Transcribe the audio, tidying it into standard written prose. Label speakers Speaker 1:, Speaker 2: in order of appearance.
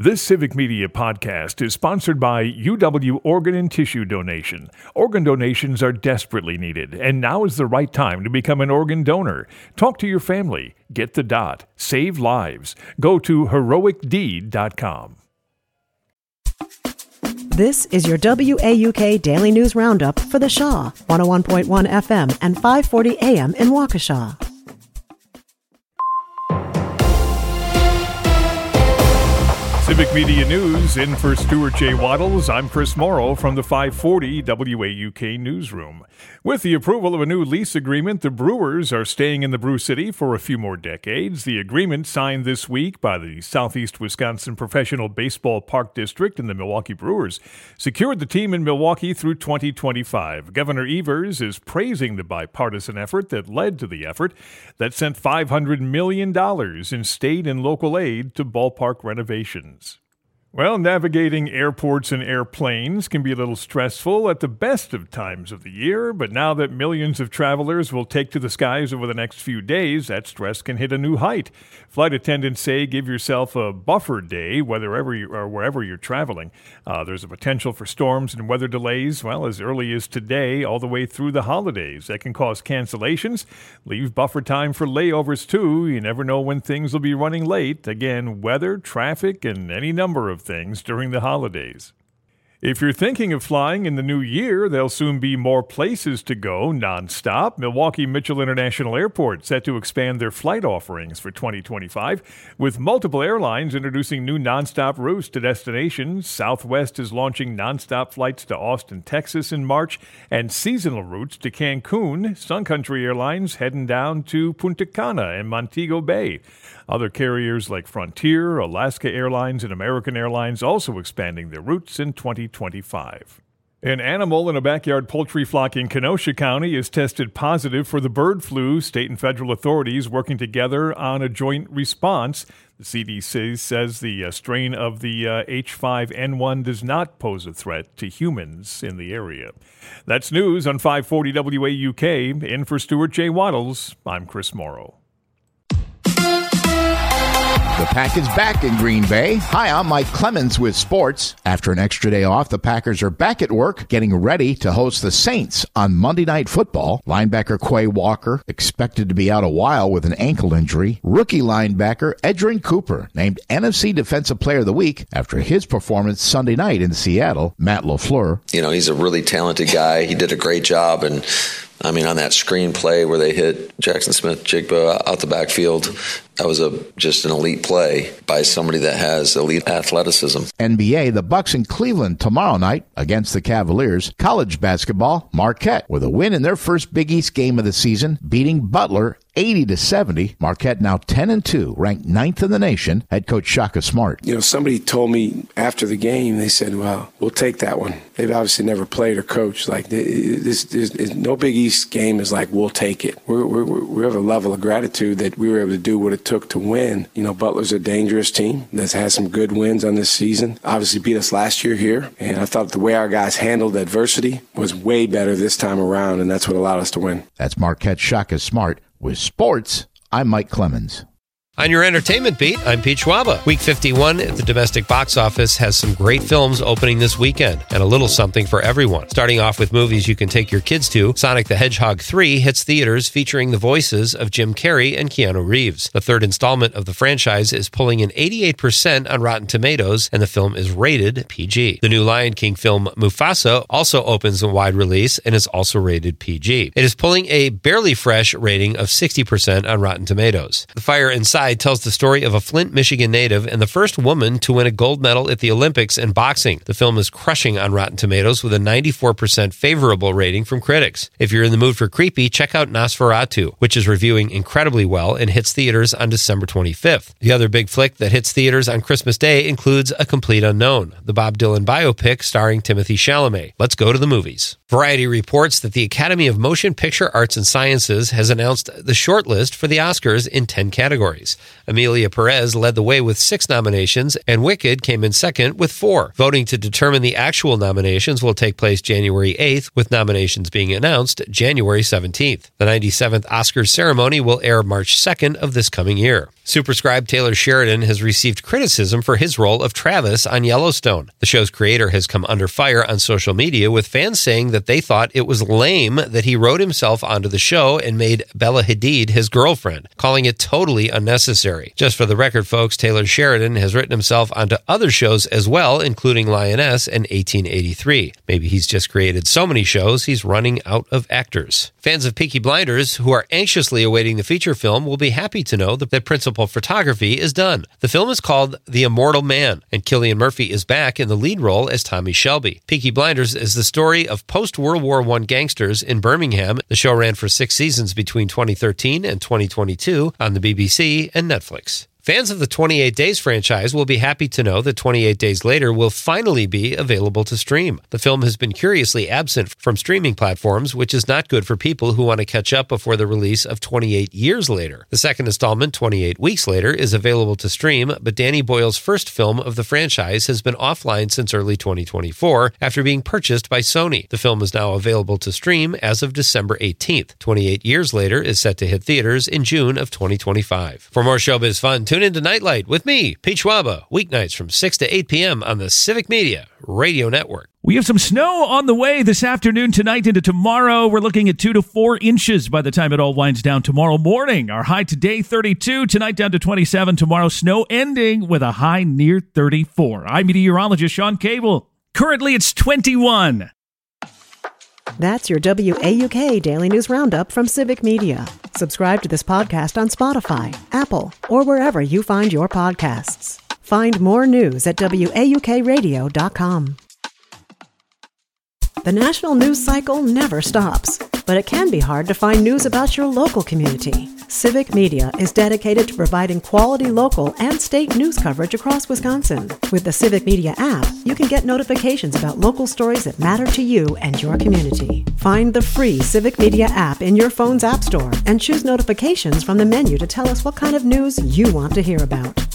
Speaker 1: This Civic Media podcast is sponsored by UW Organ and Tissue Donation. Organ donations are desperately needed, and now is the right time to become an organ donor. Talk to your family. Get the dot. Save lives. Go to heroicdeed.com.
Speaker 2: This is your WAUK Daily News Roundup for the Shaw, 101.1 FM and 540 AM in Waukesha.
Speaker 1: Civic Media News, in for Stuart J. Waddles. I'm Chris Morrow from the 540 WAUK Newsroom. With the approval of a new lease agreement, the Brewers are staying in the Brew City for a few more decades. The agreement, signed this week by the Southeast Wisconsin Professional Baseball Park District and the Milwaukee Brewers, secured the team in Milwaukee through 2025. Governor Evers is praising the bipartisan effort that led to the effort that sent $500 million in state and local aid to ballpark renovations. Well, navigating airports and airplanes can be a little stressful at the best of times of the year, but now that millions of travelers will take to the skies over the next few days, that stress can hit a new height. Flight attendants say give yourself a buffer day, wherever you're traveling. There's a potential for storms and weather delays, well, as early as today, all the way through the holidays. That can cause cancellations. Leave buffer time for layovers, too. You never know when things will be running late. Again, weather, traffic, and any number of things during the holidays. If you're thinking of flying in the new year, there'll soon be more places to go nonstop. Milwaukee Mitchell International Airport set to expand their flight offerings for 2025, with multiple airlines introducing new nonstop routes to destinations. Southwest is launching nonstop flights to Austin, Texas in March, and seasonal routes to Cancun. Sun Country Airlines heading down to Punta Cana and Montego Bay. Other carriers like Frontier, Alaska Airlines, and American Airlines also expanding their routes in 2025. An animal in a backyard poultry flock in Kenosha County is tested positive for the bird flu. State and federal authorities working together on a joint response. The CDC says the strain of the H5N1 does not pose a threat to humans in the area. That's news on 540 WAUK. In for Stuart J. Waddles, I'm Chris Morrow.
Speaker 3: The Pack is back in Green Bay. Hi, I'm Mike Clemens with sports. After an extra day off, the Packers are back at work, getting ready to host the Saints on Monday Night Football. Linebacker Quay Walker expected to be out a while with an ankle injury. Rookie linebacker Edgerrin Cooper named NFC Defensive Player of the Week after his performance Sunday night in Seattle. Matt LaFleur.
Speaker 4: You know, he's a really talented guy. He did a great job, and on that screenplay where they hit Jackson Smith-Jigba out the backfield, that was just an elite play by somebody that has elite athleticism.
Speaker 3: NBA, the Bucks in Cleveland tomorrow night against the Cavaliers. College basketball, Marquette with a win in their first Big East game of the season, beating Butler 80-70. Marquette now 10-2, ranked 9th in the nation. Head coach Shaka Smart.
Speaker 5: You know, somebody told me after the game, they said, well, we'll take that one. They've obviously never played or coached. Like, this no Big East game is like, we'll take it. We have a level of gratitude that we were able to do what it took to win. You know, Butler's a dangerous team that's had some good wins on this season. Obviously beat us last year here. And I thought the way our guys handled adversity was way better this time around, and that's what allowed us to win.
Speaker 3: That's Marquette Shaka Smart. With sports, I'm Mike Clemens.
Speaker 6: On your entertainment beat, I'm Pete Schwaba. Week 51 at the domestic box office has some great films opening this weekend, and a little something for everyone. Starting off with movies you can take your kids to, Sonic the Hedgehog 3 hits theaters featuring the voices of Jim Carrey and Keanu Reeves. The third installment of the franchise is pulling an 88% on Rotten Tomatoes, and the film is rated PG. The new Lion King film, Mufasa, also opens a wide release and is also rated PG. It is pulling a barely fresh rating of 60% on Rotten Tomatoes. The Fire Inside tells the story of a Flint, Michigan native and the first woman to win a gold medal at the Olympics in boxing. The film is crushing on Rotten Tomatoes with a 94% favorable rating from critics. If you're in the mood for creepy, check out Nosferatu, which is reviewing incredibly well and hits theaters on December 25th. The other big flick that hits theaters on Christmas Day includes A Complete Unknown, the Bob Dylan biopic starring Timothée Chalamet. Let's go to the movies. Variety reports that the Academy of Motion Picture Arts and Sciences has announced the shortlist for the Oscars in 10 categories. categories. Amelia Perez led the way with 6 nominations, and Wicked came in second with 4. Voting to determine the actual nominations will take place January 8th, with nominations being announced January 17th. The 97th Oscars ceremony will air March 2nd of this coming year. Superscribe Taylor Sheridan has received criticism for his role of Travis on Yellowstone. The show's creator has come under fire on social media, with fans saying that they thought it was lame that he wrote himself onto the show and made Bella Hadid his girlfriend, calling it totally unnecessary. Just for the record, folks, Taylor Sheridan has written himself onto other shows as well, including Lioness and 1883. Maybe he's just created so many shows he's running out of actors. Fans of Peaky Blinders who are anxiously awaiting the feature film will be happy to know that principal photography is done. The film is called The Immortal Man, and Cillian Murphy is back in the lead role as Tommy Shelby. Peaky Blinders is the story of post-World War I gangsters in Birmingham. The show ran for 6 seasons between 2013 and 2022 on the BBC and Netflix. Fans of the 28 Days franchise will be happy to know that 28 Days Later will finally be available to stream. The film has been curiously absent from streaming platforms, which is not good for people who want to catch up before the release of 28 Years Later. The second installment, 28 Weeks Later, is available to stream, but Danny Boyle's first film of the franchise has been offline since early 2024 after being purchased by Sony. The film is now available to stream as of December 18th. 28 Years Later is set to hit theaters in June of 2025. For more showbiz fun, tune into Nightlight with me, Pete Schwaba, weeknights from 6 to 8 p.m. on the Civic Media Radio Network.
Speaker 7: We have some snow on the way this afternoon, tonight, into tomorrow. We're looking at 2 to 4 inches by the time it all winds down tomorrow morning. Our high today, 32. Tonight, down to 27. Tomorrow, snow ending with a high near 34. I'm meteorologist Sean Cable. Currently, it's 21.
Speaker 2: That's your WAUK Daily News Roundup from Civic Media. Subscribe to this podcast on Spotify, Apple, or wherever you find your podcasts. Find more news at WAUKradio.com. The national news cycle never stops, but it can be hard to find news about your local community. Civic Media is dedicated to providing quality local and state news coverage across Wisconsin. With the Civic Media app, you can get notifications about local stories that matter to you and your community. Find the free Civic Media app in your phone's app store and choose notifications from the menu to tell us what kind of news you want to hear about.